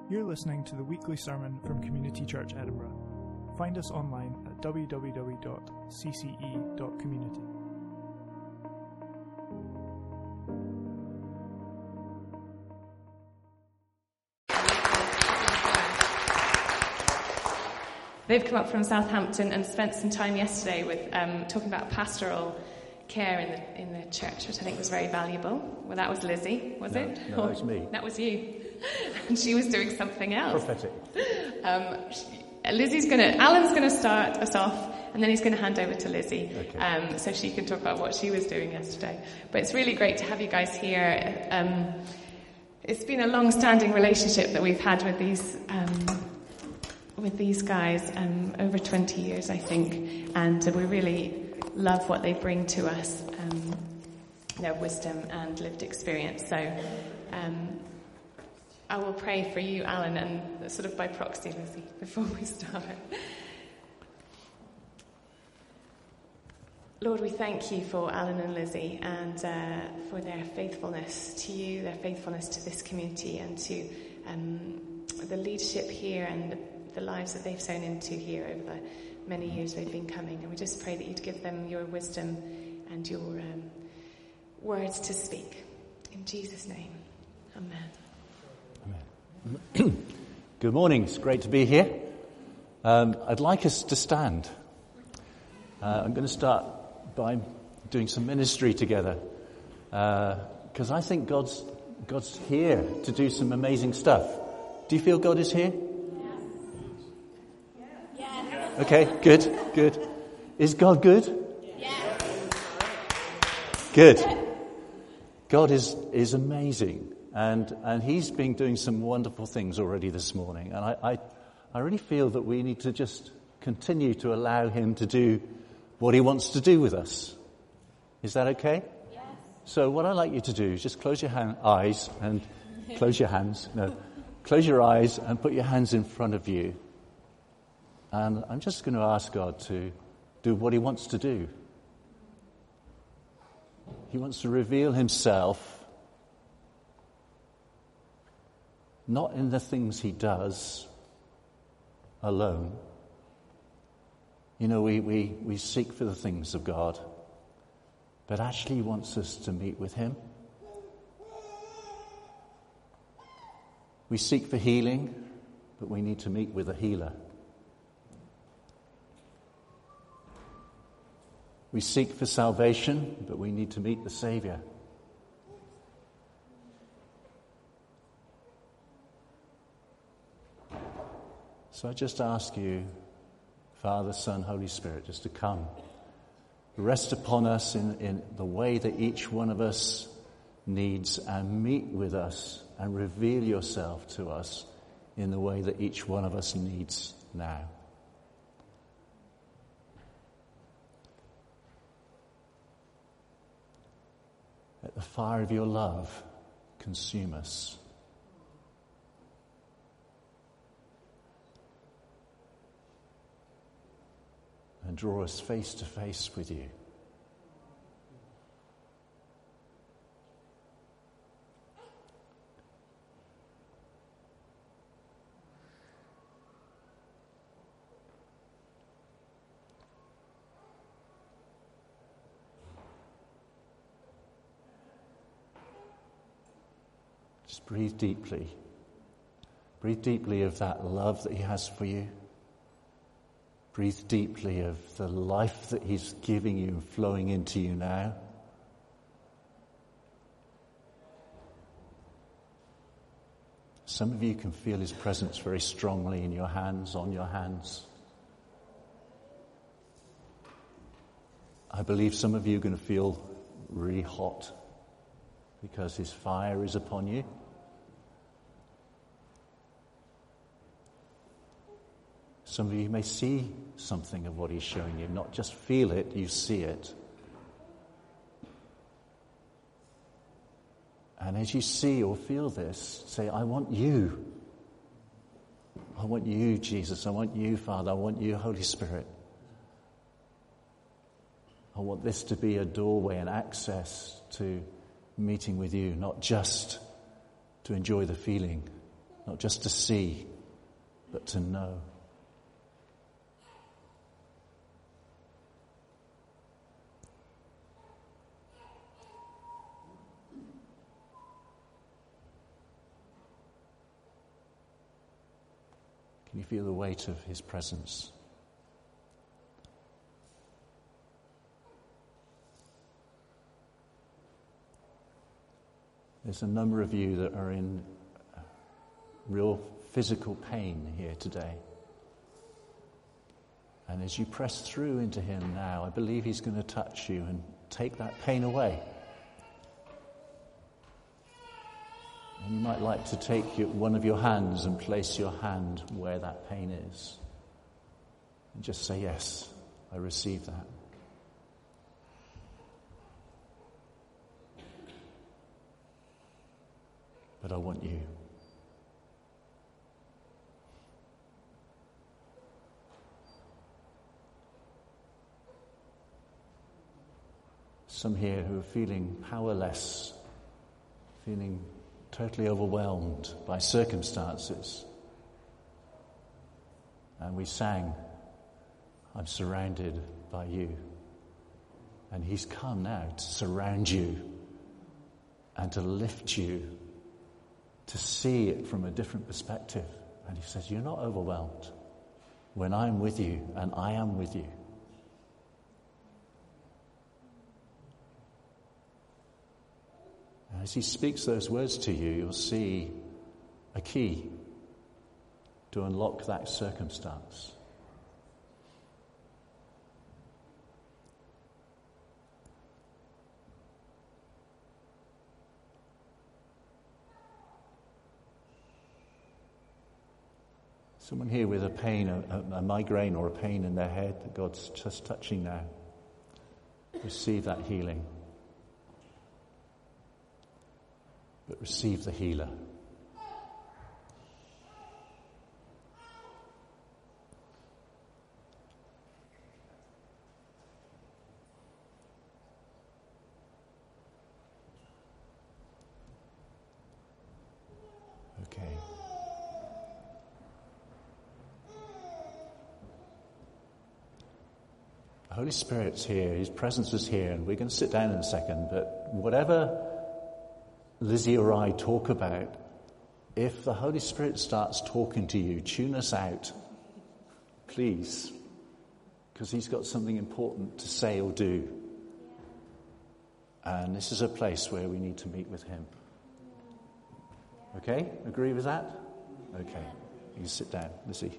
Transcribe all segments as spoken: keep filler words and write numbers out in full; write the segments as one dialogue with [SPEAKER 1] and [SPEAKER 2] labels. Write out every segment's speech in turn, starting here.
[SPEAKER 1] You're listening to the weekly sermon from Community Church Edinburgh. Find us online at w w w dot c c e dot community.
[SPEAKER 2] They've come up from Southampton and spent some time yesterday with um, talking about pastoral care in the in the church, which I think was very valuable. Well, that was Lizzie, was
[SPEAKER 3] no,
[SPEAKER 2] it?
[SPEAKER 3] No, that was me.
[SPEAKER 2] That was you. And she was doing something else.
[SPEAKER 3] Prophetic.
[SPEAKER 2] Um, she, Lizzie's going to, Alan's going to start us off, and then he's going to hand over to Lizzie,
[SPEAKER 3] okay.
[SPEAKER 2] um, so she can talk about what she was doing yesterday. But it's really great to have you guys here. Um, it's been a long-standing relationship that we've had with these um, with these guys um, over twenty years, I think, and we really love what they bring to us, um, their wisdom and lived experience. So um, I will pray for you, Alan, and sort of by proxy, Lizzie, before we start. Lord, we thank you for Alan and Lizzie and uh, for their faithfulness to you, their faithfulness to this community and to um, the leadership here and the, the lives that they've sown into here over the many years they've been coming. And we just pray that you'd give them your wisdom and your um, words to speak. In Jesus' name, amen.
[SPEAKER 3] Good morning. It's great to be here. Um, I'd like us to stand. Uh, I'm going to start by doing some ministry together because uh, I think God's God's here to do some amazing stuff. Do you feel God is here?
[SPEAKER 4] Yes. Yes.
[SPEAKER 3] Okay, good, good. Is God good?
[SPEAKER 4] Yes.
[SPEAKER 3] Good. God is is amazing. And and he's been doing some wonderful things already this morning. And I, I, I really feel that we need to just continue to allow him to do what he wants to do with us. Is that okay?
[SPEAKER 4] Yes.
[SPEAKER 3] So what I'd like you to do is just close your hand, eyes and close your hands. No, close your eyes and put your hands in front of you. And I'm just going to ask God to do what he wants to do. He wants to reveal himself. Not in the things he does alone. You know, we, we, we seek for the things of God, but actually he wants us to meet with him. We seek for healing, but we need to meet with a healer. We seek for salvation, but we need to meet the Savior. So I just ask you, Father, Son, Holy Spirit, just to come. Rest upon us in, in the way that each one of us needs and meet with us and reveal yourself to us in the way that each one of us needs now. Let the fire of your love consume us. And draw us face to face with you. Just breathe deeply. Breathe deeply of that love that he has for you. Breathe deeply of the life that he's giving you and flowing into you now. Some of you can feel his presence very strongly in your hands, on your hands. I believe some of you are going to feel really hot because his fire is upon you. Some of you may see something of what he's showing you, not just feel it, you see it. And as you see or feel this, say, I want you. I want you, Jesus. I want you, Father. I want you, Holy Spirit. I want this to be a doorway and access to meeting with you, not just to enjoy the feeling, not just to see, but to know. Can you feel the weight of his presence? There's a number of you that are in real physical pain here today. And as you press through into him now, I believe he's going to touch you and take that pain away. And you might like to take your, one of your hands and place your hand where that pain is. And just say, yes, I receive that. But I want you. Some here who are feeling powerless, feeling totally overwhelmed by circumstances. And we sang, I'm surrounded by you. And he's come now to surround you and to lift you, to see it from a different perspective. And he says, you're not overwhelmed when I'm with you and I am with you. And as he speaks those words to you, you'll see a key to unlock that circumstance. Someone here with a pain, a, a migraine or a pain in their head that God's just touching now. Receive that healing. But receive the healer. Okay. The Holy Spirit's here, his presence is here, and we're going to sit down in a second, but whatever Lizzie or I talk about, if the Holy Spirit starts talking to you, tune us out, please, because he's got something important to say or do. And this is a place where we need to meet with him. Okay? Agree with that? Okay. You can sit down, Lizzie.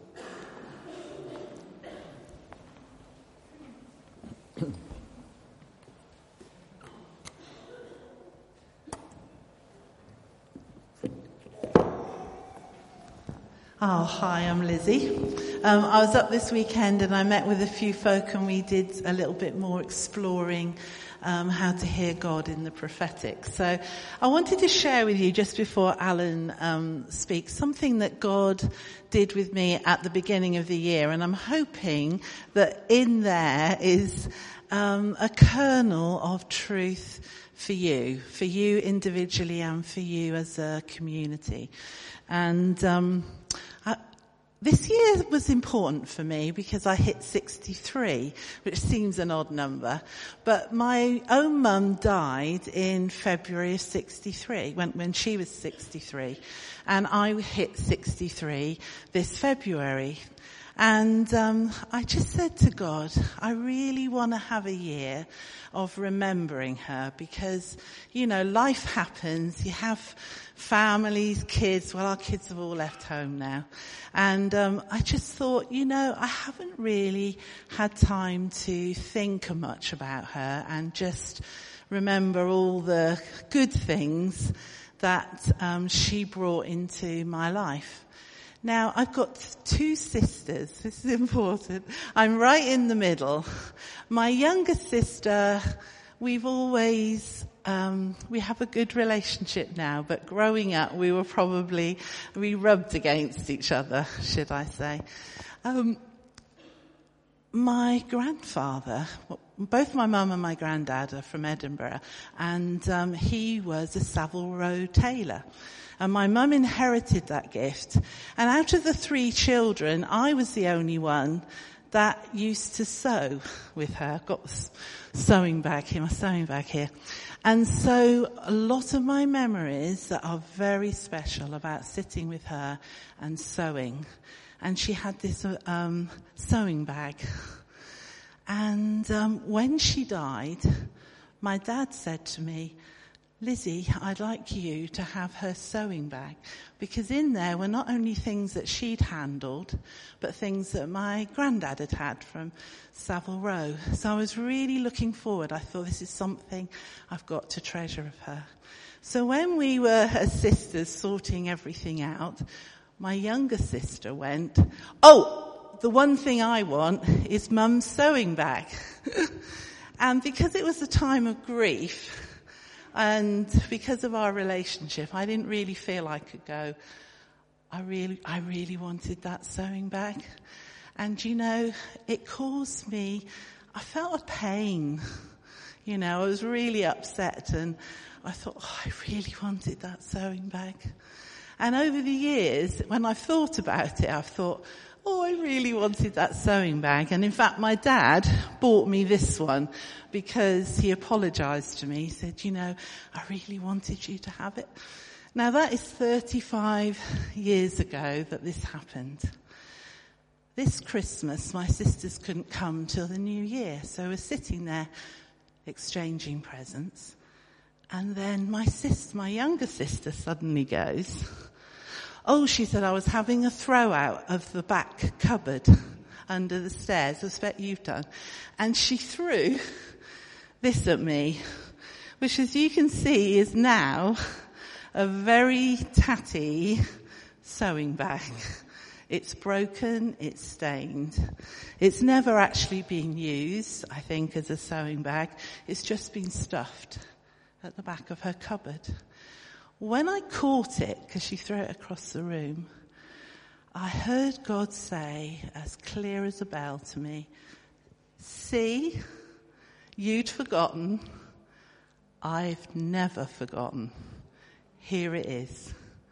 [SPEAKER 5] Oh, hi, I'm Lizzie. Um, I was up this weekend and I met with a few folk and we did a little bit more exploring um, how to hear God in the prophetic. So I wanted to share with you just before Alan um, speaks something that God did with me at the beginning of the year, and I'm hoping that in there is um, a kernel of truth for you, for you individually and for you as a community. And um, I, this year was important for me because I hit sixty-three, which seems an odd number. But my own mum died in February of sixty-three, when, when she was sixty-three. And I hit sixty-three this February. And um, I just said to God, I really want to have a year of remembering her because, you know, life happens. You have families, kids. Well, our kids have all left home now. And um, I just thought, you know, I haven't really had time to think much about her and just remember all the good things that um, she brought into my life. Now, I've got two sisters. This is important. I'm right in the middle. My younger sister, we've always, um, we have a good relationship now, but growing up, we were probably, we rubbed against each other, should I say. Um, my grandfather, both my mum and my granddad are from Edinburgh, and um, he was a Savile Row tailor. And my mum inherited that gift. And out of the three children, I was the only one that used to sew with her. I've got the sewing bag here, my sewing bag here. And so a lot of my memories that are very special about sitting with her and sewing. And she had this um, sewing bag. And um, when she died, my dad said to me, Lizzie, I'd like you to have her sewing bag, because in there were not only things that she'd handled, but things that my granddad had had from Savile Row. So I was really looking forward. I thought, this is something I've got to treasure of her. So when we were as sisters sorting everything out, my younger sister went, oh, the one thing I want is Mum's sewing bag. And because it was a time of grief, and because of our relationship, I didn't really feel I could go, I really, I really wanted that sewing bag. And you know, it caused me, I felt a pain. You know, I was really upset and I thought, oh, I really wanted that sewing bag. And over the years, when I've thought about it, I've thought, oh, I really wanted that sewing bag. And in fact, my dad bought me this one because he apologized to me. He said, you know, I really wanted you to have it. Now that is thirty-five years ago that this happened. This Christmas, my sisters couldn't come till the new year. So we're sitting there exchanging presents. And then my sister, my younger sister suddenly goes, oh, she said, I was having a throw out of the back cupboard under the stairs. I expect you've done. And she threw this at me, which as you can see is now a very tatty sewing bag. It's broken, it's stained. It's never actually been used, I think, as a sewing bag. It's just been stuffed at the back of her cupboard. When I caught it, because she threw it across the room, I heard God say, as clear as a bell to me, see, you'd forgotten. I've never forgotten. Here it is.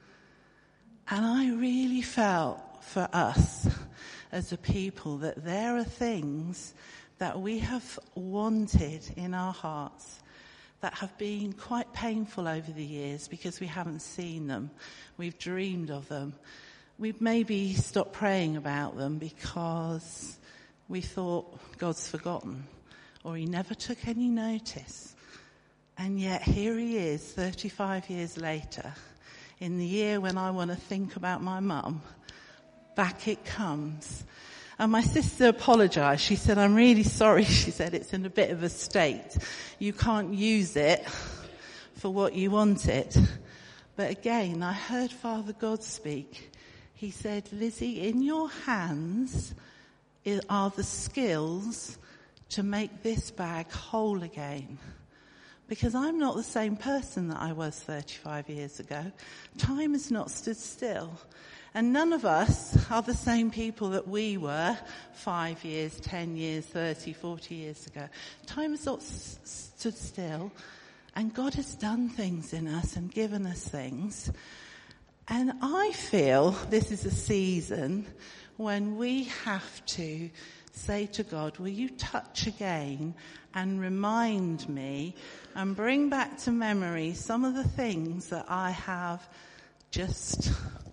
[SPEAKER 5] And I really felt for us as a people that there are things that we have wanted in our hearts that have been quite painful over the years because we haven't seen them. We've dreamed of them. We've maybe stopped praying about them because we thought God's forgotten or he never took any notice. And yet here he is thirty-five years later, in the year when I want to think about my mum, back it comes. And my sister apologized. She said, I'm really sorry. She said, it's in a bit of a state. You can't use it for what you want it. But again, I heard Father God speak. He said, Lizzie, in your hands are the skills to make this bag whole again. Because I'm not the same person that I was thirty-five years ago. Time has not stood still. And none of us are the same people that we were five years, ten years, thirty, forty years ago. Time has not s- stood still, and God has done things in us and given us things. And I feel this is a season when we have to say to God, will you touch again and remind me and bring back to memory some of the things that I have just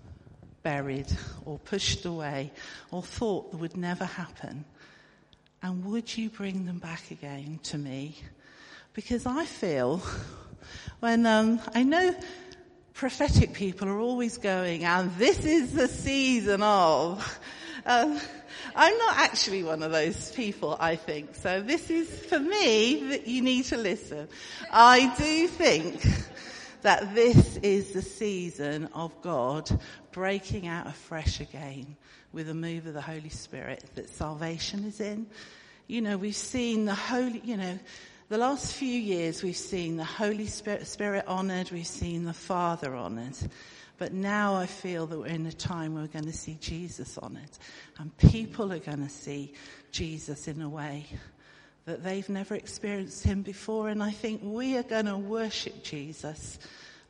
[SPEAKER 5] buried or pushed away or thought that would never happen. And would you bring them back again to me? Because I feel when, um, I know prophetic people are always going, and this is the season of, um, I'm not actually one of those people, I think. So this is, for me, that you need to listen. I do think that this is the season of God breaking out afresh again with a move of the Holy Spirit that salvation is in. You know, we've seen the Holy, you know, the last few years we've seen the Holy Spirit, Spirit honoured, we've seen the Father honoured. But now I feel that we're in a time where we're going to see Jesus honoured. And people are going to see Jesus in a way that they've never experienced him before. And I think we are going to worship Jesus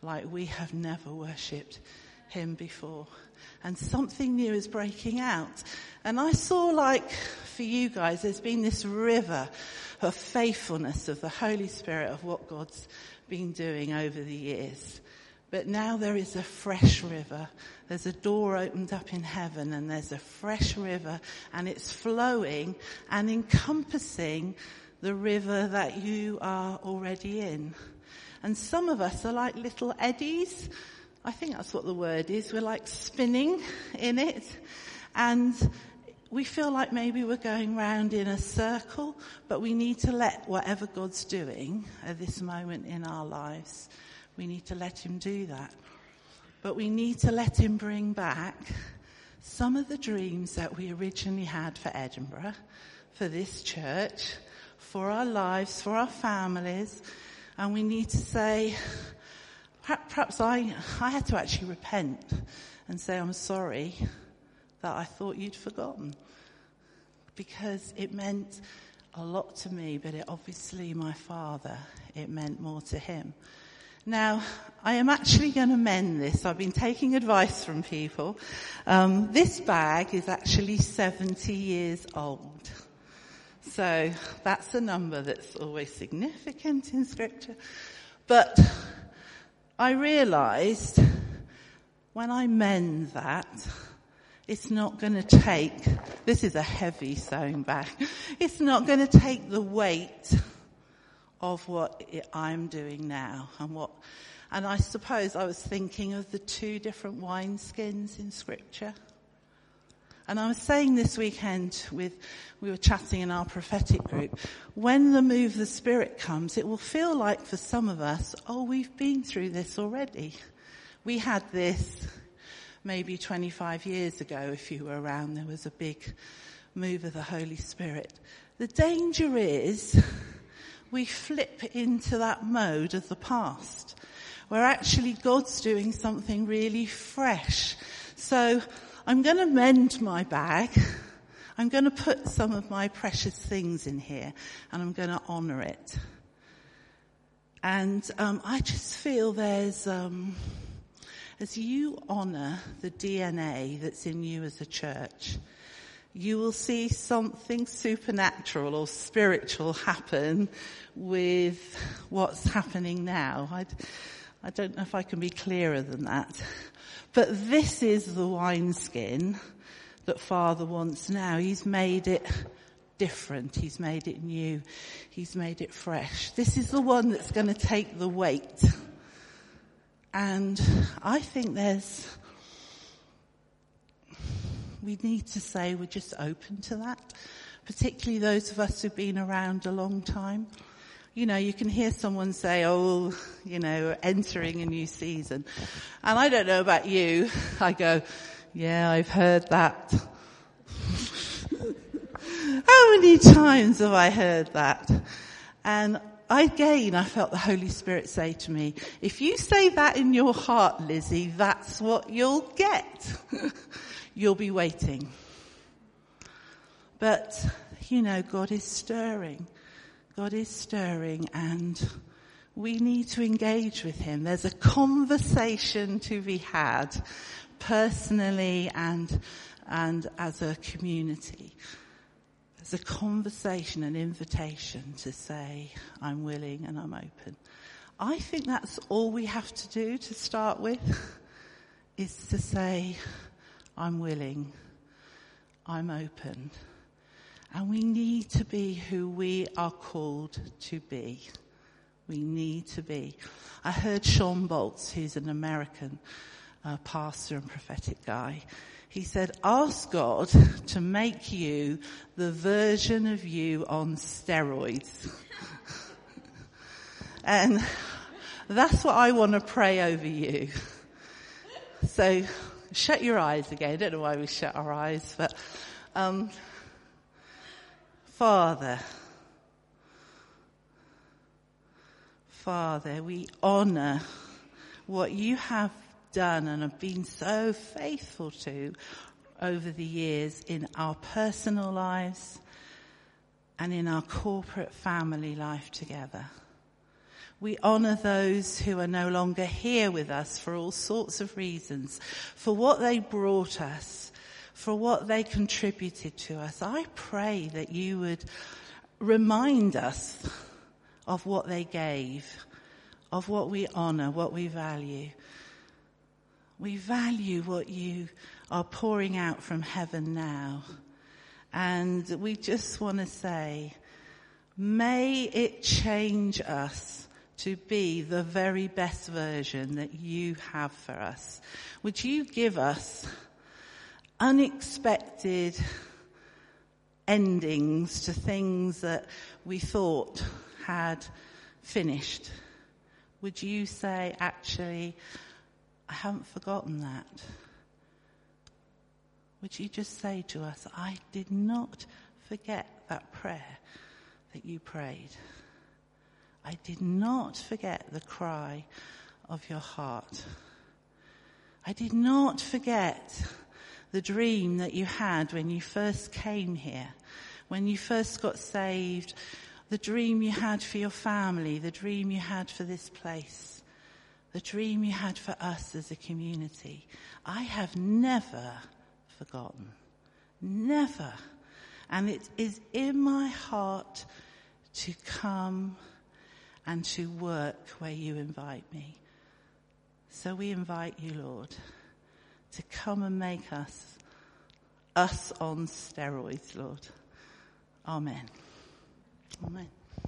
[SPEAKER 5] like we have never worshipped him before. And something new is breaking out. And I saw, like, for you guys, there's been this river of faithfulness of the Holy Spirit of what God's been doing over the years. But now there is a fresh river. There's a door opened up in heaven, and there's a fresh river, and it's flowing and encompassing the river that you are already in. And some of us are like little eddies. I think that's what the word is. We're like spinning in it. And we feel like maybe we're going round in a circle, but we need to let whatever God's doing at this moment in our lives, we need to let him do that. But we need to let him bring back some of the dreams that we originally had for Edinburgh, for this church, for our lives, for our families. And we need to say, perhaps I, I had to actually repent and say, I'm sorry that I thought you'd forgotten. Because it meant a lot to me, but it obviously, my father, it meant more to him. Now, I am actually going to mend this. I've been taking advice from people. Um, this bag is actually seventy years old. So that's a number that's always significant in Scripture. But I realised when I mend that, it's not going to take, this is a heavy sewing bag, it's not going to take the weight of what it, I'm doing now. And what, and I suppose I was thinking of the two different wineskins in Scripture. And I was saying this weekend with, we were chatting in our prophetic group, when the move of the Spirit comes, it will feel like for some of us, oh, we've been through this already. We had this maybe twenty-five years ago, if you were around, there was a big move of the Holy Spirit. The danger is we flip into that mode of the past, where actually God's doing something really fresh. So I'm going to mend my bag. I'm going to put some of my precious things in here, and I'm going to honour it. And um, I just feel there's, um, as you honour the D N A that's in you as a church, you will see something supernatural or spiritual happen with what's happening now. I, I don't know if I can be clearer than that. But this is the wineskin that Father wants now. He's made it different. He's made it new. He's made it fresh. This is the one that's going to take the weight. And I think there's, we need to say we're just open to that, particularly those of us who've been around a long time. You know, you can hear someone say, oh, you know, entering a new season. And I don't know about you. I go, yeah, I've heard that. How many times have I heard that? And again, I felt the Holy Spirit say to me, if you say that in your heart, Lizzie, that's what you'll get. You'll be waiting. But, you know, God is stirring. God is stirring, and we need to engage with him. There's a conversation to be had personally and and as a community. There's a conversation, an invitation to say, I'm willing and I'm open. I think that's all we have to do to start with, is to say, I'm willing, I'm open. And we need to be who we are called to be. We need to be. I heard Sean Boltz, who's an American uh, pastor and prophetic guy. He said, ask God to make you the version of you on steroids. And that's what I want to pray over you. So shut your eyes again. I don't know why we shut our eyes, but um Father, Father, we honour what you have done and have been so faithful to over the years in our personal lives and in our corporate family life together. We honour those who are no longer here with us for all sorts of reasons, for what they brought us, for what they contributed to us. I pray that you would remind us of what they gave, of what we honour, what we value. We value what you are pouring out from heaven now. And we just want to say, may it change us to be the very best version that you have for us. Would you give us unexpected endings to things that we thought had finished? Would you say, actually, I haven't forgotten that? Would you just say to us, I did not forget that prayer that you prayed. I did not forget the cry of your heart. I did not forget the dream that you had when you first came here, when you first got saved, the dream you had for your family, the dream you had for this place, the dream you had for us as a community. I have never forgotten. Never. And it is in my heart to come and to work where you invite me. So we invite you, Lord, to come and make us, us on steroids, Lord. Amen. Amen.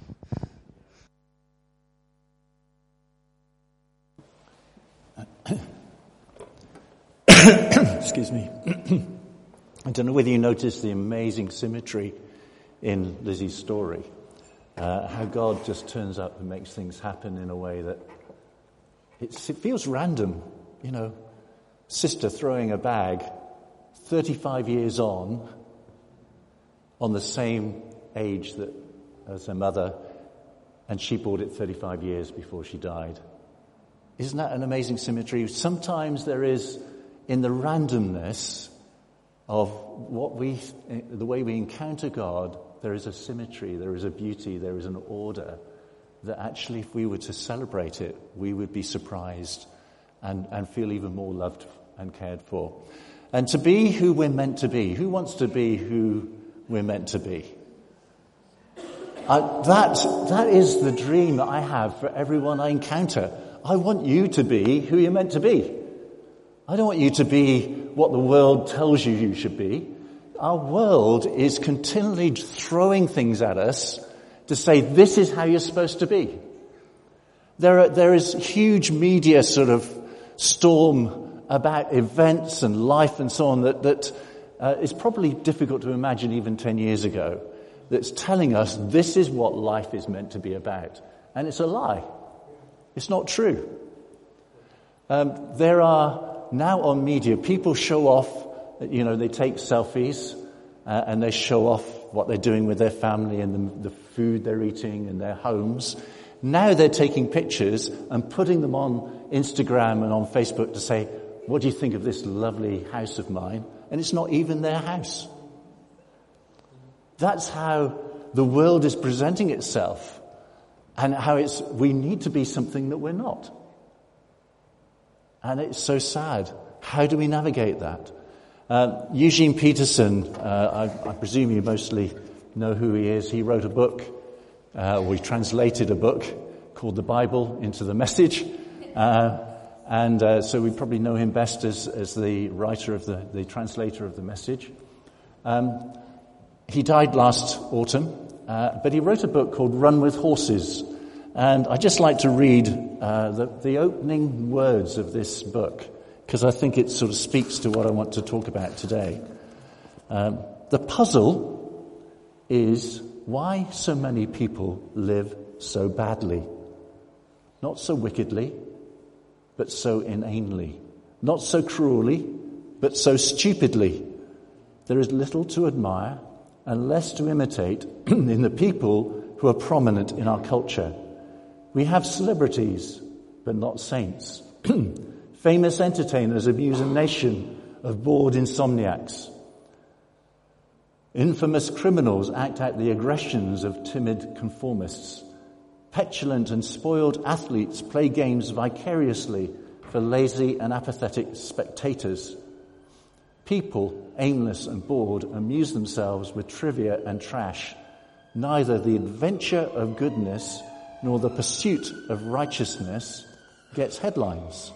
[SPEAKER 3] Excuse me. I don't know whether you noticed the amazing symmetry in Lizzie's story. Uh, how God just turns up and makes things happen in a way that it's, it feels random. You know, sister throwing a bag thirty-five years on, on the same age that as her mother, and she bought it thirty-five years before she died. Isn't that an amazing symmetry? Sometimes there is, in the randomness of what we, the way we encounter God, there is a symmetry, there is a beauty, there is an order that actually, if we were to celebrate it, we would be surprised and, and feel even more loved and cared for. And to be who we're meant to be. Who wants to be who we're meant to be? Uh, that, that is the dream that I have for everyone I encounter. I want you to be who you're meant to be. I don't want you to be what the world tells you you should be. Our world is continually throwing things at us to say, this is how you're supposed to be. There are, there is huge media sort of storm about events and life and so on that, that uh, is probably difficult to imagine even ten years ago, that's telling us this is what life is meant to be about. And it's a lie. It's not true. Um, there are now on media, people show off, you know, they take selfies uh, and they show off what they're doing with their family and the, the food they're eating in their homes. Now they're taking pictures and putting them on Instagram and on Facebook to say, what do you think of this lovely house of mine? And it's not even their house. That's how the world is presenting itself, and how it's, we need to be something that we're not. And it's so sad. How do we navigate that? Uh, Eugene Peterson, uh, I, I presume you mostly know who he is. He wrote a book, uh, or he translated a book called The Bible into the Message. Uh, and uh, so we probably know him best as, as the writer of the, the translator of the Message. Um, he died last autumn, uh, but he wrote a book called Run with Horses. And I'd just like to read uh, the, the opening words of this book, because I think it sort of speaks to what I want to talk about today. Um, the puzzle is why so many people live so badly. Not so wickedly, but so inanely. Not so cruelly, but so stupidly. There is little to admire and less to imitate in the people who are prominent in our culture. We have celebrities, but not saints. Famous entertainers amuse a nation of bored insomniacs. Infamous criminals act out the aggressions of timid conformists. Petulant and spoiled athletes play games vicariously for lazy and apathetic spectators. People, aimless and bored, amuse themselves with trivia and trash. Neither the adventure of goodness nor the pursuit of righteousness gets headlines.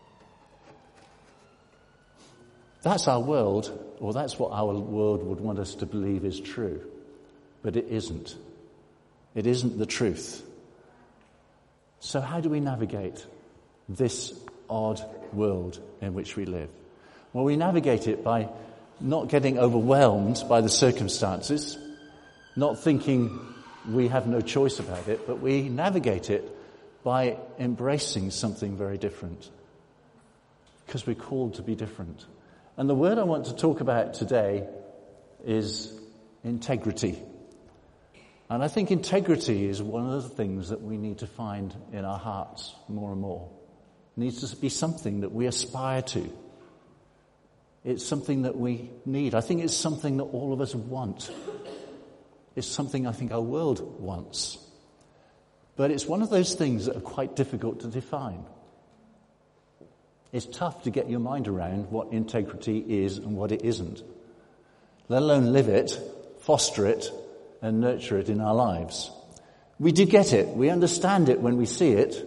[SPEAKER 3] That's our world, or that's what our world would want us to believe is true. But it isn't. It isn't the truth. So how do we navigate this odd world in which we live? Well, we navigate it by not getting overwhelmed by the circumstances, not thinking we have no choice about it, but we navigate it by embracing something very different. Because we're called to be different. And the word I want to talk about today is integrity. And I think integrity is one of the things that we need to find in our hearts more and more. It needs to be something that we aspire to. It's something that we need. I think it's something that all of us want. It's something I think our world wants. But it's one of those things that are quite difficult to define. It's tough to get your mind around what integrity is and what it isn't, let alone live it, foster it, and nurture it in our lives. We do get it. We understand it when we see it.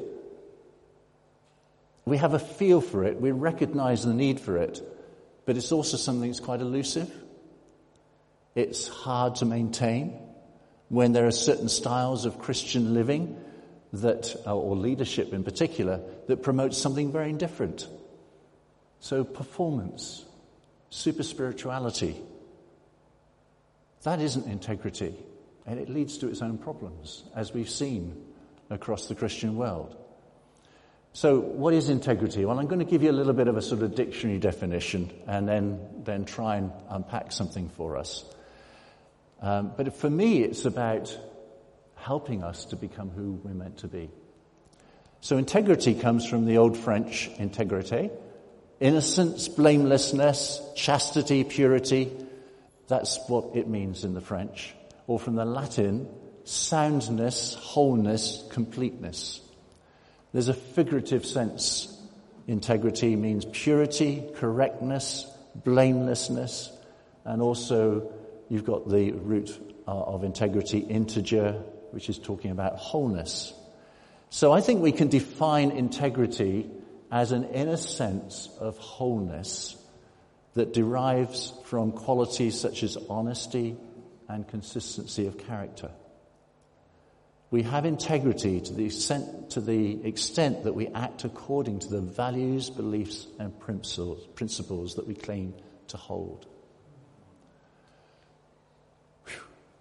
[SPEAKER 3] We have a feel for it. We recognize the need for it. But it's also something that's quite elusive. It's hard to maintain when there are certain styles of Christian living that, or leadership in particular, that promotes something very different. So performance, super spirituality, that isn't integrity, and it leads to its own problems, as we've seen across the Christian world. So what is integrity? Well, I'm going to give you a little bit of a sort of dictionary definition and then, then try and unpack something for us. Um, but for me, it's about helping us to become who we're meant to be. So integrity comes from the old French intégrité, innocence, blamelessness, chastity, purity. That's what it means in the French. Or from the Latin, soundness, wholeness, completeness. There's a figurative sense. Integrity means purity, correctness, blamelessness, and also you've got the root of integrity, integer, which is talking about wholeness. So I think we can define integrity as an inner sense of wholeness that derives from qualities such as honesty and consistency of character. We have integrity to the extent, to the extent that we act according to the values, beliefs, and principles, principles that we claim to hold. Whew.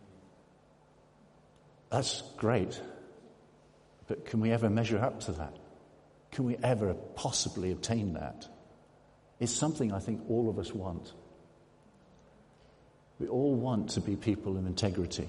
[SPEAKER 3] That's great. But can we ever measure up to that? Can we ever possibly obtain that? It's something I think all of us want. We all want to be people of integrity.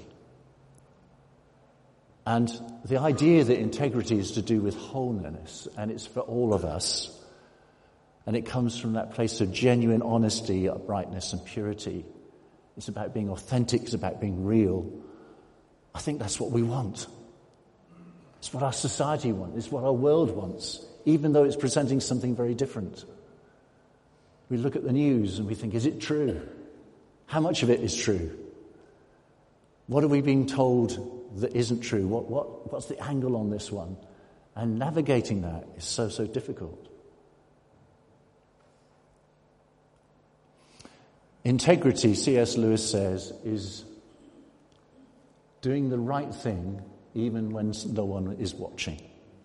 [SPEAKER 3] And the idea that integrity is to do with wholeness, and it's for all of us, and it comes from that place of genuine honesty, uprightness, and purity. It's about being authentic, it's about being real. I think that's what we want. It's what our society wants, it's what our world wants, even though it's presenting something very different. We look at the news and we think, is it true? How much of it is true? What are we being told that isn't true? What, what, what's the angle on this one? And navigating that is so, so difficult. Integrity, C S Lewis says, is doing the right thing even when no one is watching.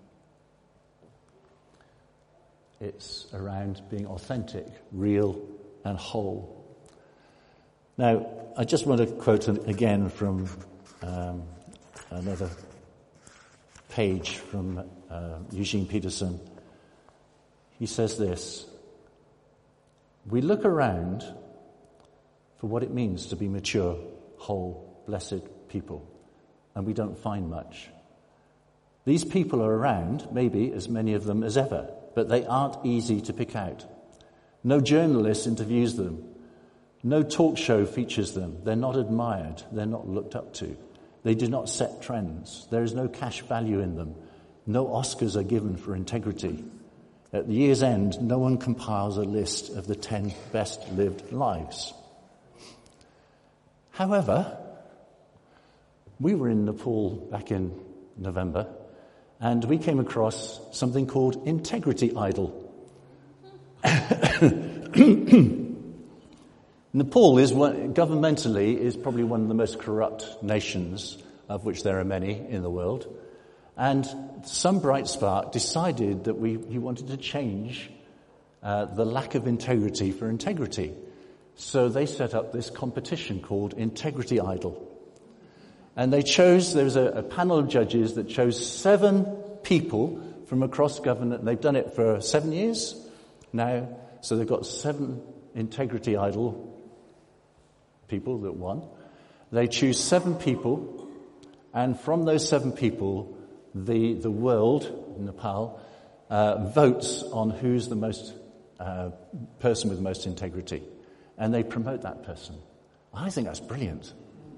[SPEAKER 3] It's around being authentic, real, and whole. Now, I just want to quote again from um, another page from uh, Eugene Peterson. He says this: we look around for what it means to be mature, whole, blessed people, and we don't find much. These people are around, maybe as many of them as ever, but they aren't easy to pick out. No journalist interviews them. No talk show features them. They're not admired. They're not looked up to. They do not set trends. There is no cash value in them. No Oscars are given for integrity. At the year's end, no one compiles a list of the ten best lived lives. However, we were in Nepal back in November, and we came across something called Integrity Idol. Nepal is one, governmentally is probably one of the most corrupt nations, of which there are many in the world. And some bright spark decided that we he wanted to change uh, the lack of integrity for integrity. So they set up this competition called Integrity Idol. And they chose, there was a, a panel of judges that chose seven people from across government. They've done it for seven years now. So they've got seven Integrity Idol people that won. They choose seven people, and from those seven people, the the world, Nepal, uh, votes on who's the most uh, person with the most integrity, and they promote that person. I think that's brilliant.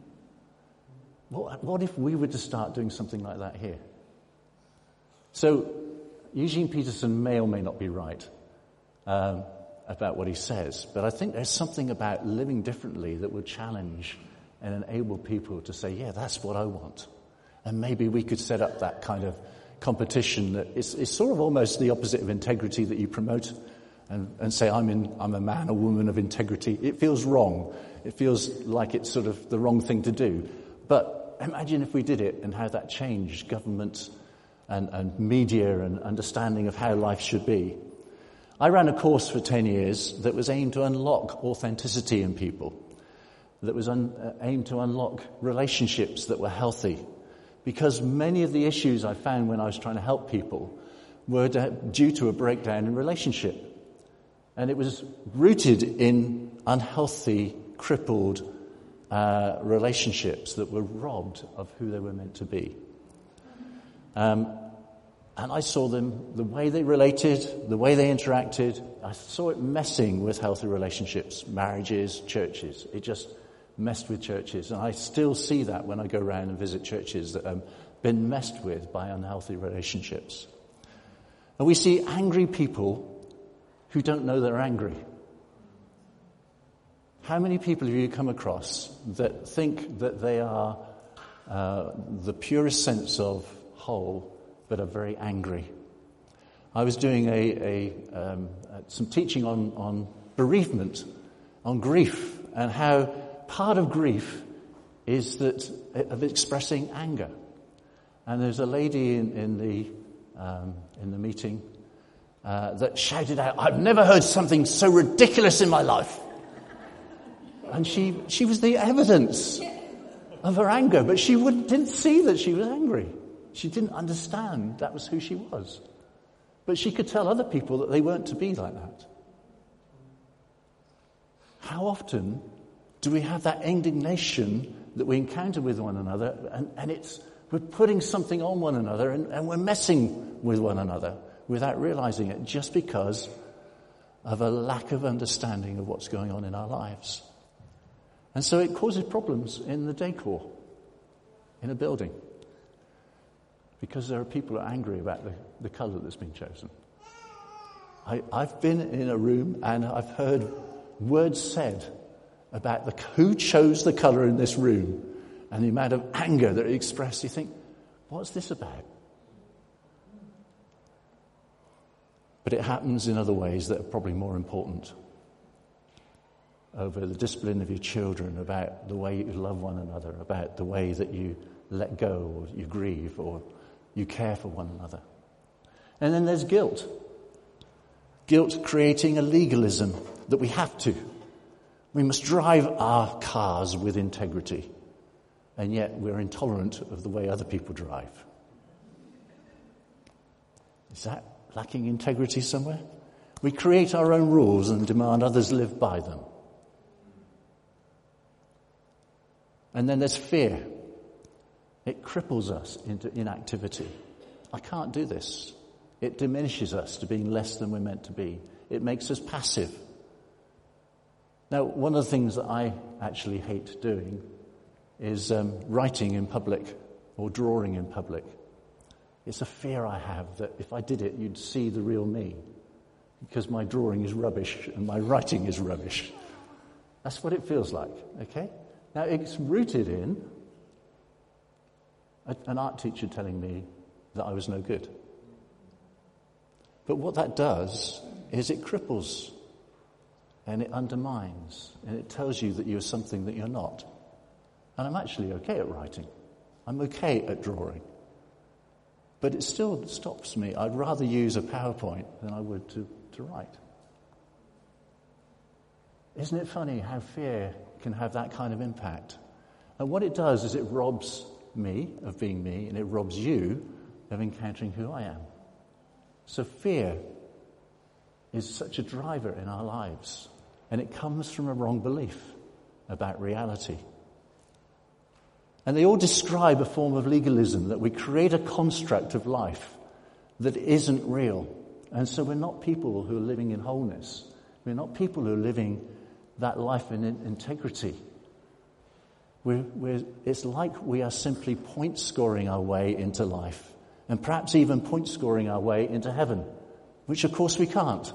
[SPEAKER 3] What, what if we were to start doing something like that here? So, Eugene Peterson may or may not be right um, about what he says, but I think there's something about living differently that would challenge and enable people to say, yeah, that's what I want. And maybe we could set up that kind of competition that is, is sort of almost the opposite of integrity that you promote, and, and say, I'm in, I'm a man or woman of integrity. It feels wrong. It feels like it's sort of the wrong thing to do. But imagine if we did it and how that changed government and, and media and understanding of how life should be. I ran a course for ten years that was aimed to unlock authenticity in people, that was un, uh, aimed to unlock relationships that were healthy. Because many of the issues I found when I was trying to help people were d- due to a breakdown in relationship. And it was rooted in unhealthy, crippled uh, relationships that were robbed of who they were meant to be. Um, and I saw them, the way they related, the way they interacted, I saw it messing with healthy relationships, marriages, churches. It just messed with churches. And I still see that when I go around and visit churches that have been messed with by unhealthy relationships. And we see angry people who don't know they're angry. How many people have you come across that think that they are uh, the purest sense of whole, but are very angry? I was doing a, a um, some teaching on, on bereavement, on grief, and how part of grief is that of expressing anger. And there's a lady in, in the um, in the meeting uh, that shouted out, "I've never heard something so ridiculous in my life." And she she was the evidence of her anger, but she wouldn't, didn't see that she was angry. She didn't understand that was who she was. But she could tell other people that they weren't to be like that. How often do we have that indignation that we encounter with one another, and, and it's we're putting something on one another, and, and we're messing with one another without realizing it, just because of a lack of understanding of what's going on in our lives. And so it causes problems in the decor, in a building, because there are people who are angry about the, the colour that's been chosen. I, I've been in a room and I've heard words said about the, who chose the colour in this room, and the amount of anger that it expressed. You think, what's this about? But it happens in other ways that are probably more important. Over the discipline of your children, about the way you love one another, about the way that you let go or you grieve or you care for one another. And then there's guilt. Guilt creating a legalism that we have to. We must drive our cars with integrity, and yet we're intolerant of the way other people drive. Is that lacking integrity somewhere? We create our own rules and demand others live by them. And then there's fear. It cripples us into inactivity. I can't do this. It diminishes us to being less than we're meant to be. It makes us passive. Now, one of the things that I actually hate doing is um, writing in public or drawing in public. It's a fear I have that if I did it, you'd see the real me, because my drawing is rubbish and my writing is rubbish. That's what it feels like, okay? Now, it's rooted in a, an art teacher telling me that I was no good. But what that does is it cripples and it undermines and it tells you that you're something that you're not. And I'm actually okay at writing. I'm okay at drawing. But it still stops me. I'd rather use a PowerPoint than I would to, to write. Isn't it funny how fear can have that kind of impact? And what it does is it robs me of being me, and it robs you of encountering who I am. So fear is such a driver in our lives, and it comes from a wrong belief about reality. And they all describe a form of legalism, that we create a construct of life that isn't real. And so we're not people who are living in wholeness. We're not people who are living that life in integrity. We're, we're, it's like we are simply point scoring our way into life, and perhaps even point scoring our way into heaven, which of course we can't.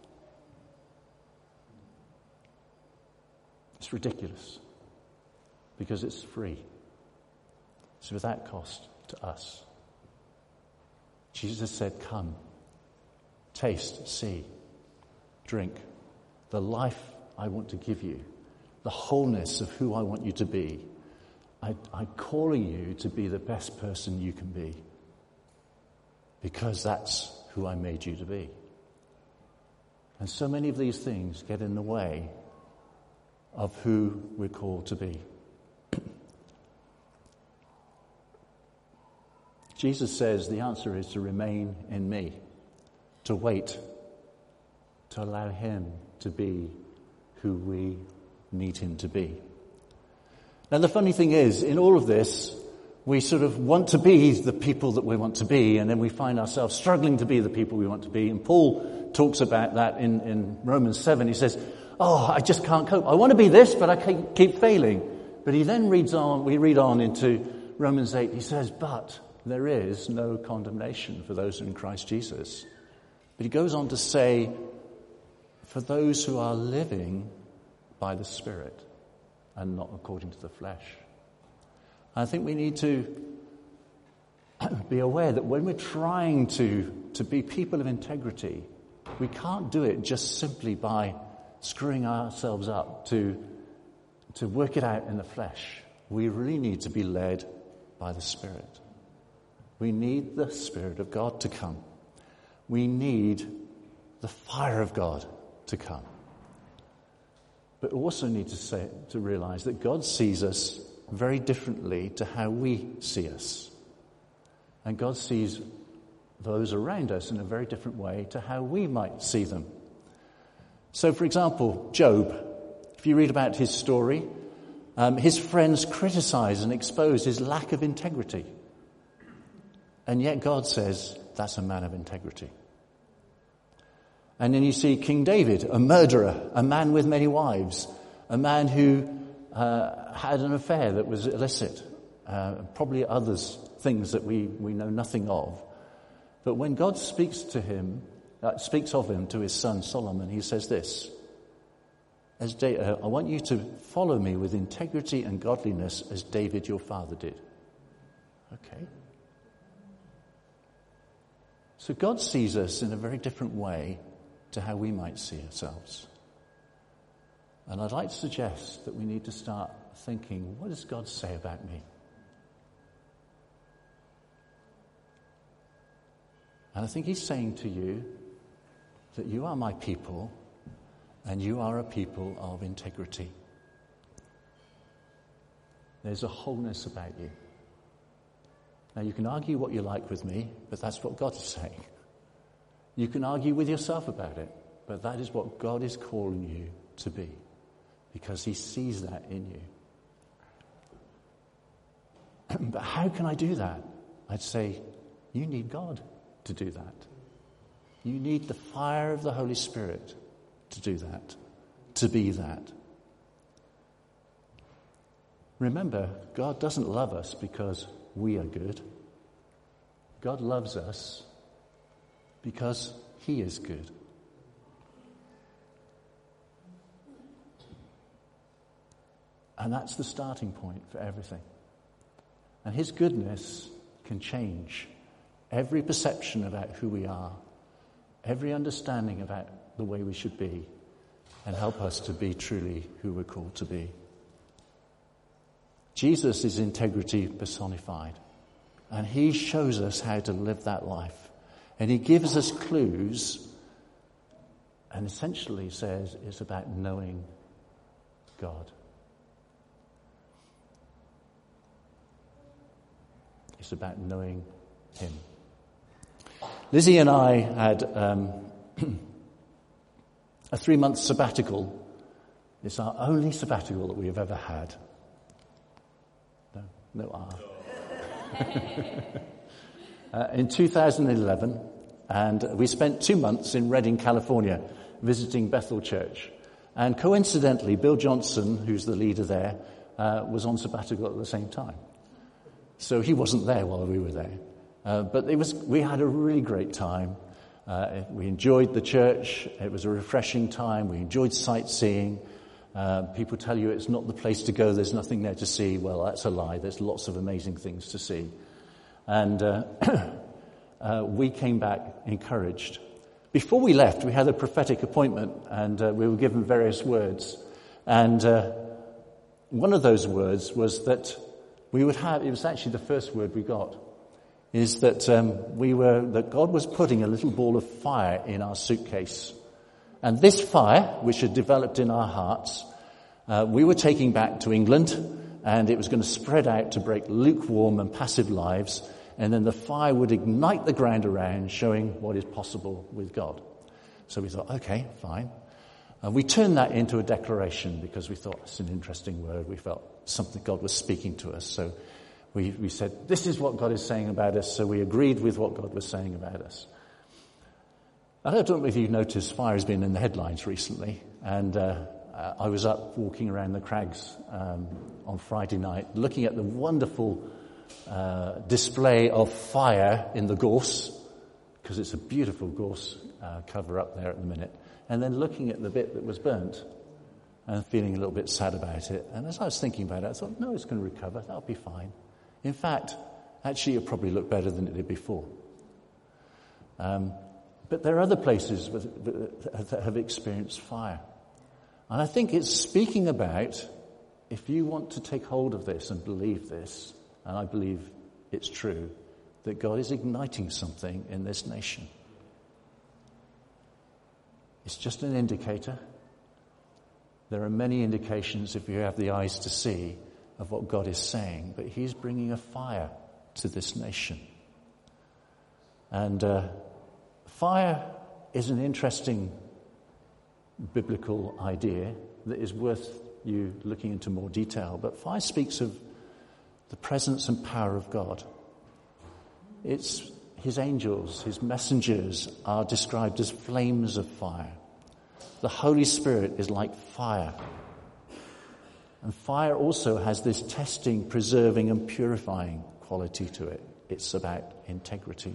[SPEAKER 3] It's ridiculous because it's free. It's without cost to us. Jesus said, "Come, taste, see, drink the life I want to give you, the wholeness of who I want you to be. I, I'm calling you to be the best person you can be, because that's who I made you to be." And so many of these things get in the way of who we're called to be. Jesus says the answer is to remain in me, to wait, to allow him to be who we need him to be. Now, the funny thing is, in all of this, we sort of want to be the people that we want to be, and then we find ourselves struggling to be the people we want to be. And Paul talks about that in, in Romans seven. He says, oh, I just can't cope. I want to be this, but I keep, keep failing. But he then reads on, we read on into Romans eight. He says, but there is no condemnation for those in Christ Jesus. But he goes on to say, for those who are living by the Spirit and not according to the flesh. I think we need to be aware that when we're trying to, to be people of integrity, we can't do it just simply by screwing ourselves up to, to work it out in the flesh. We really need to be led by the Spirit. We need the Spirit of God to come. We need the fire of God to come. But we also need to say, to realize that God sees us very differently to how we see us. And God sees those around us in a very different way to how we might see them. So, for example, Job, if you read about his story, um, his friends criticize and expose his lack of integrity. And yet God says, that's a man of integrity. And then you see King David, a murderer, a man with many wives, a man who uh, had an affair that was illicit, uh, probably others, things that we, we know nothing of. But when God speaks to him, uh, speaks of him to his son Solomon, he says this, as da- uh, I want you to follow me with integrity and godliness as David your father did. Okay. So God sees us in a very different way to how we might see ourselves. And I'd like to suggest that we need to start thinking, what does God say about me? And I think he's saying to you that you are my people and you are a people of integrity. There's a wholeness about you. Now, you can argue what you like with me, but that's what God is saying. You can argue with yourself about it, but that is what God is calling you to be, because he sees that in you. But how can I do that? I'd say, you need God to do that. You need the fire of the Holy Spirit to do that, to be that. Remember, God doesn't love us because we are good. God loves us because he is good. And that's the starting point for everything. And his goodness can change every perception about who we are, every understanding about the way we should be, and help us to be truly who we're called to be. Jesus is integrity personified, and he shows us how to live that life. And he gives us clues and essentially says it's about knowing God. It's about knowing him. Lizzie and I had um, a three-month sabbatical. It's our only sabbatical that we have ever had. No, no R. uh, in two thousand eleven, and we spent two months in Redding, California, visiting Bethel Church. And coincidentally, Bill Johnson, who's the leader there, uh, was on sabbatical at the same time. So he wasn't there while we were there. Uh, but it was, we had a really great time. Uh, we enjoyed the church. It was a refreshing time. We enjoyed sightseeing. Uh, people tell you it's not the place to go. There's nothing there to see. Well, that's a lie. There's lots of amazing things to see. And uh, uh, we came back encouraged. Before we left, we had a prophetic appointment, and uh, we were given various words. And uh, one of those words was that we would have, it was actually the first word we got, is that um, we were, that God was putting a little ball of fire in our suitcase. And this fire, which had developed in our hearts, uh, we were taking back to England, and it was going to spread out to break lukewarm and passive lives, and then the fire would ignite the ground around, showing what is possible with God. So we thought, okay, fine. And we turned that into a declaration because we thought it's an interesting word. We felt something God was speaking to us. So we, we said, this is what God is saying about us. So we agreed with what God was saying about us. I don't know if you've noticed, fire has been in the headlines recently. And uh, I was up walking around the Crags um, on Friday night, looking at the wonderful uh, display of fire in the gorse, because it's a beautiful gorse uh, cover up there at the minute. And then looking at the bit that was burnt and feeling a little bit sad about it. And as I was thinking about it, I thought, no, it's going to recover. That'll be fine. In fact, actually, it'll probably look better than it did before. Um, but there are other places with, that have experienced fire. And I think it's speaking about, if you want to take hold of this and believe this, and I believe it's true, that God is igniting something in this nation. It's just an indicator. There are many indications, if you have the eyes to see, of what God is saying. But he's bringing a fire to this nation. And uh, fire is an interesting biblical idea that is worth you looking into more detail. But fire speaks of the presence and power of God. It's his angels, his messengers are described as flames of fire. The Holy Spirit is like fire. And fire also has this testing, preserving, and purifying quality to it. It's about integrity.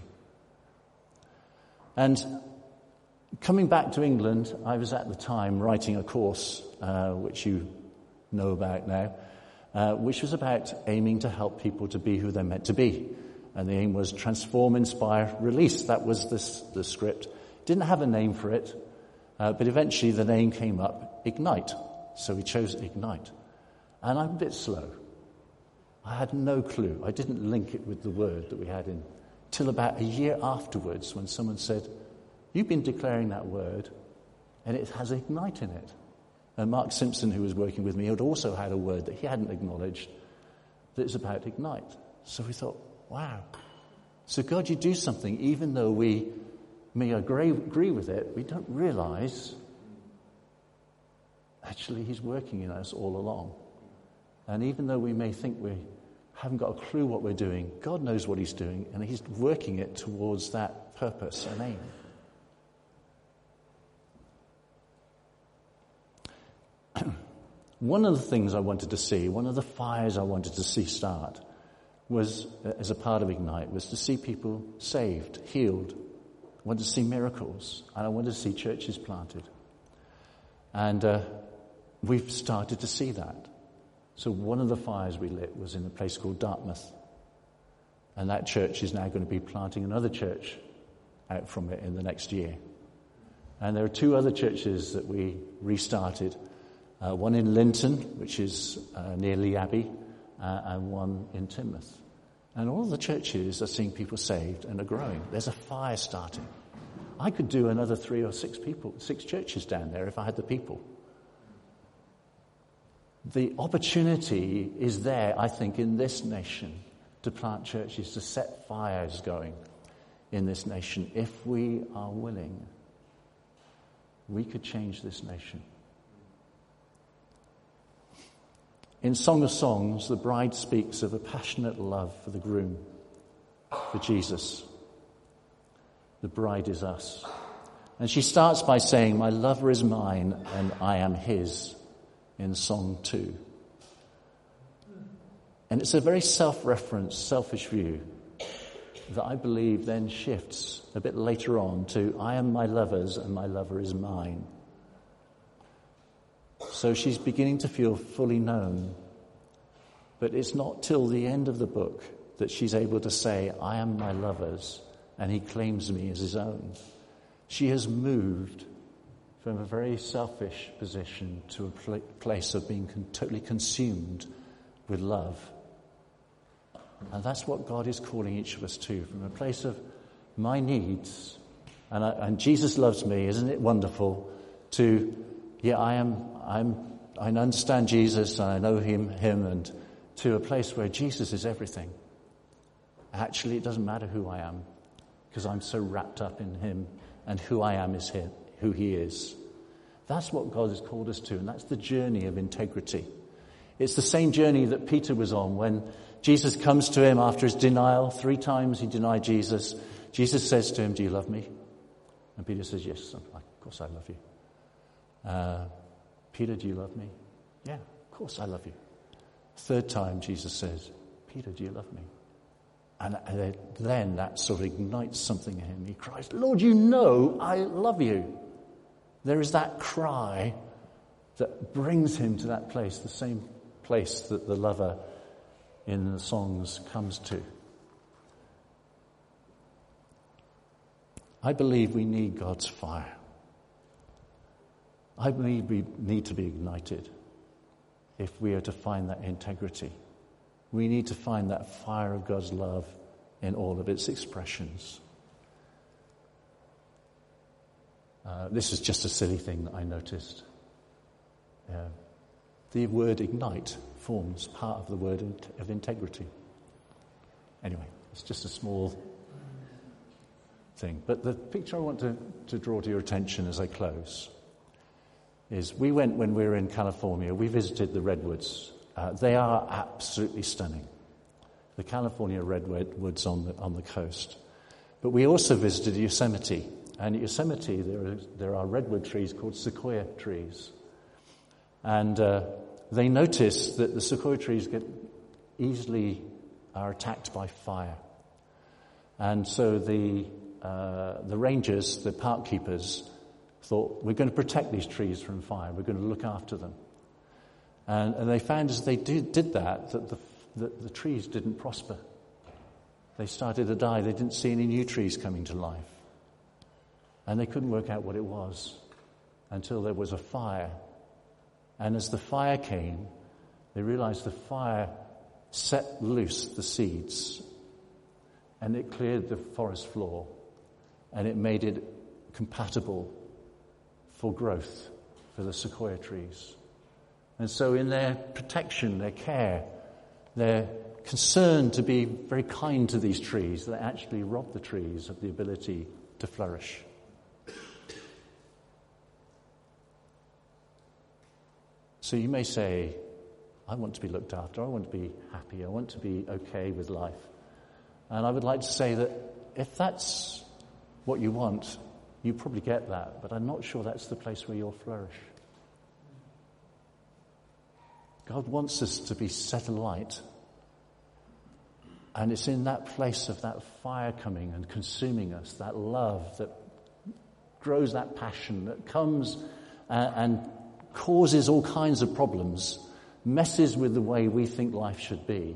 [SPEAKER 3] And coming back to England, I was at the time writing a course, uh, which you know about now, uh, which was about aiming to help people to be who they're meant to be. And the aim was transform, inspire, release. That was this, the script. Didn't have a name for it, uh, but eventually the name came up, Ignite. So we chose Ignite. And I'm a bit slow. I had no clue. I didn't link it with the word that we had in, till about a year afterwards when someone said, you've been declaring that word, and it has Ignite in it. And Mark Simpson, who was working with me, had also had a word that he hadn't acknowledged that is about Ignite. So we thought, wow. So God, you do something, even though we may agree, agree with it, we don't realize actually he's working in us all along. And even though we may think we haven't got a clue what we're doing, God knows what he's doing, and he's working it towards that purpose and aim. One of the things I wanted to see, one of the fires I wanted to see start was, as a part of Ignite, was to see people saved, healed. I wanted to see miracles, and I wanted to see churches planted. And uh, we've started to see that. So one of the fires we lit was in a place called Dartmouth. And that church is now going to be planting another church out from it in the next year. And there are two other churches that we restarted. Uh, one in Linton, which is uh, near Lee Abbey, uh, and one in Teignmouth. And all of the churches are seeing people saved and are growing. There's a fire starting. I could do another three or six people, six churches down there if I had the people. The opportunity is there, I think, in this nation to plant churches, to set fires going in this nation. If we are willing, we could change this nation. In Song of Songs, the bride speaks of a passionate love for the groom, for Jesus. The bride is us. And she starts by saying, "My lover is mine and I am his," in Song two. And it's a very self-referenced, selfish view that I believe then shifts a bit later on to, "I am my lover's and my lover is mine." So she's beginning to feel fully known. But it's not till the end of the book that she's able to say, "I am my lover's and he claims me as his own." She has moved from a very selfish position to a pl- place of being con- totally consumed with love. And that's what God is calling each of us to, from a place of my needs, and, I, and Jesus loves me, isn't it wonderful, to, yeah, I am, I'm, I understand Jesus, and I know him, him, and to a place where Jesus is everything. Actually, it doesn't matter who I am, because I'm so wrapped up in him, and who I am is him, who he is. That's what God has called us to, and that's the journey of integrity. It's the same journey that Peter was on when Jesus comes to him after his denial. Three times he denied Jesus. Jesus says to him, "Do you love me?" And Peter says, "Yes, of course I love you." Uh, "Peter, do you love me?" "Yeah, of course I love you." Third time Jesus says, "Peter, do you love me?" And then that sort of ignites something in him. He cries, "Lord, you know I love you." There is that cry that brings him to that place, the same place that the lover in the songs comes to. I believe we need God's fire. I believe we need to be ignited if we are to find that integrity. We need to find that fire of God's love in all of its expressions. Uh, this is just a silly thing that I noticed. Uh, the word ignite forms part of the word in- of integrity. Anyway, it's just a small thing. But the picture I want to, to draw to your attention as I close is we went when we were in California, we visited the redwoods. Uh, they are absolutely stunning. The California redwoods on the, on the coast. But we also visited Yosemite. And at Yosemite, there are, there are redwood trees called sequoia trees. And uh, they noticed that the sequoia trees get easily are attacked by fire. And so the uh, the rangers, the park keepers, thought, we're going to protect these trees from fire. We're going to look after them. And, and they found as they did, did that, that the, the, the trees didn't prosper. They started to die. They didn't see any new trees coming to life. And they couldn't work out what it was until there was a fire. And as the fire came, they realized the fire set loose the seeds. And it cleared the forest floor. And it made it compatible for growth for the sequoia trees. And so in their protection, their care, their concern to be very kind to these trees, they actually rob the trees of the ability to flourish. So you may say, I want to be looked after, I want to be happy, I want to be okay with life. And I would like to say that if that's what you want, you probably get that, but I'm not sure that's the place where you'll flourish. God wants us to be set alight. And it's in that place of that fire coming and consuming us, that love that grows that passion, that comes and, and causes all kinds of problems, messes with the way we think life should be,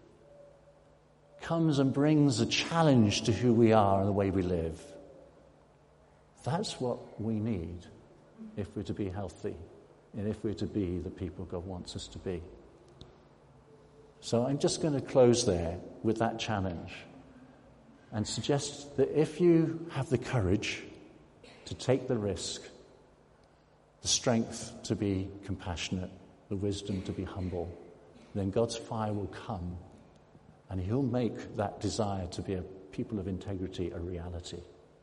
[SPEAKER 3] comes and brings a challenge to who we are and the way we live. That's what we need if we're to be healthy and if we're to be the people God wants us to be. So I'm just going to close there with that challenge and suggest that if you have the courage to take the risk, the strength to be compassionate, the wisdom to be humble, then God's fire will come and he'll make that desire to be a people of integrity a reality.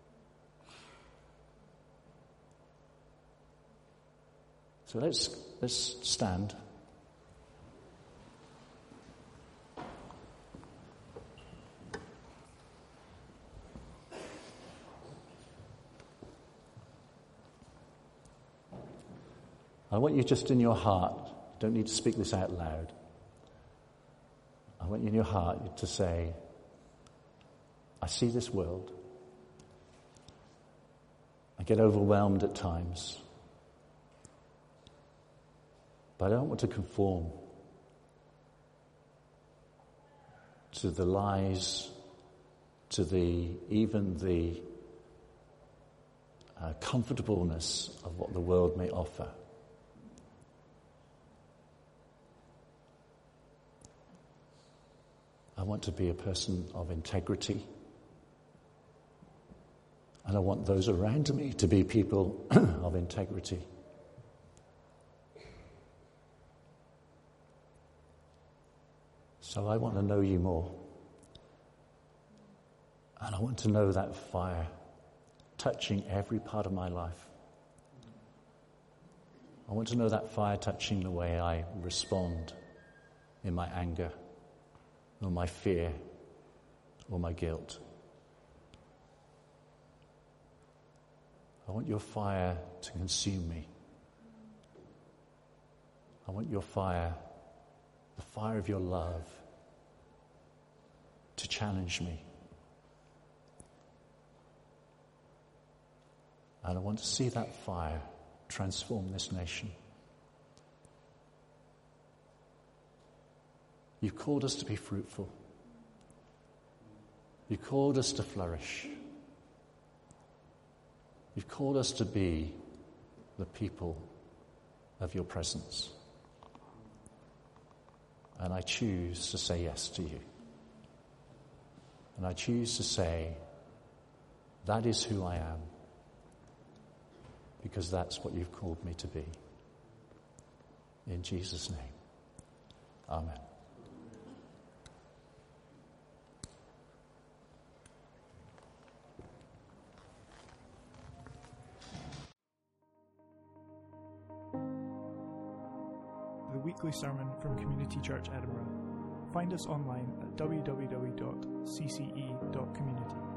[SPEAKER 3] So let's let's stand. I want you just in your heart, you don't need to speak this out loud. I want you in your heart to say, I see this world. I get overwhelmed at times. But I don't want to conform to the lies, to the even the uh, comfortableness of what the world may offer. I want to be a person of integrity. And I want those around me to be people of integrity. So I want to know you more. And I want to know that fire touching every part of my life. I want to know that fire touching the way I respond in my anger, or my fear, or my guilt. I want your fire to consume me. I want your fire, the fire of your love, to challenge me. And I want to see that fire transform this nation. You've called us to be fruitful. You've called us to flourish. You've called us to be the people of your presence. And I choose to say yes to you. And I choose to say, that is who I am. Because that's what you've called me to be. In Jesus' name. Amen.
[SPEAKER 1] The weekly sermon from Community Church Edinburgh. Find us online at w w w dot c c e dot community.